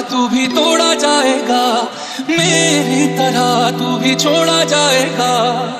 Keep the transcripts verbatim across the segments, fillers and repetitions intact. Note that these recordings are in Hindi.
तू भी तोड़ा जाएगा, मेरी तरह तू भी छोड़ा जाएगा।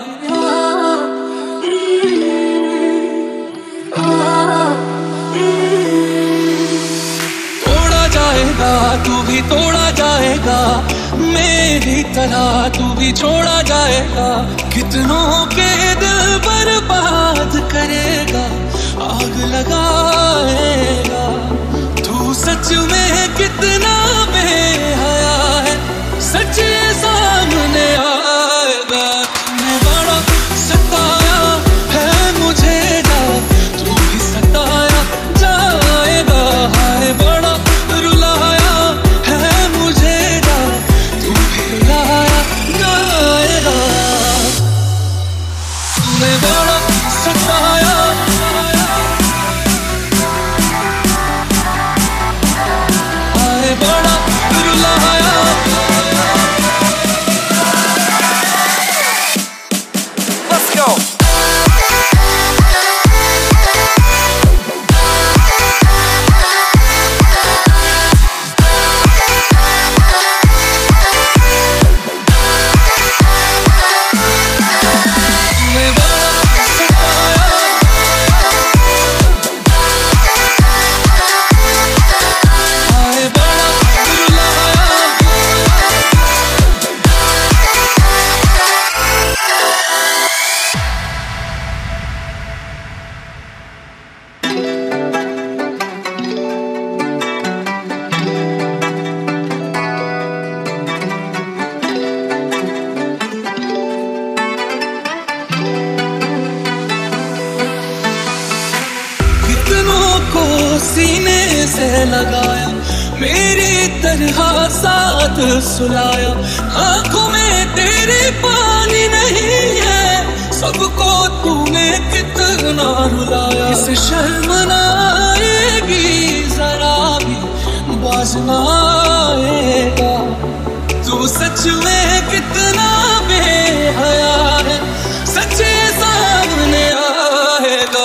तोड़ा जाएगा तू भी तोड़ा जाएगा, मेरी तरह तू भी छोड़ा जाएगा। कितनों के दिल बर्बाद करेगा, आग लगाएगा। तू सच में कितना बेहया है, सच सामने आएगा। तूने बड़ा सताया है मुझे ना, तू भी सताया जाएगा। हाय बड़ा रुलाया है मुझे ना, तू भी रुलाया जाएगा। तूने बड़ा सताया बड़ा रुलाया। Let's go. को सीने से लगाया, मेरी तरह साथ सुलाया। आंखों में तेरे पानी नहीं है, सबको तूने कितना रुलाया। इसे शर्म ना आएगी जरा भी, बाज ना आएगा। तू सच में कितना बेहया है, सच्चे सामने आएगा।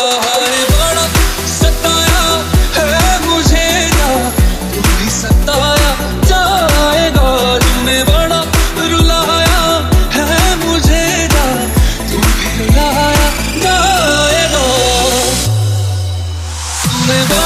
सताया जाएगा, तूने बड़ा रुलाया है मुझे ना, तू भी रुलाया जाएगा। तूने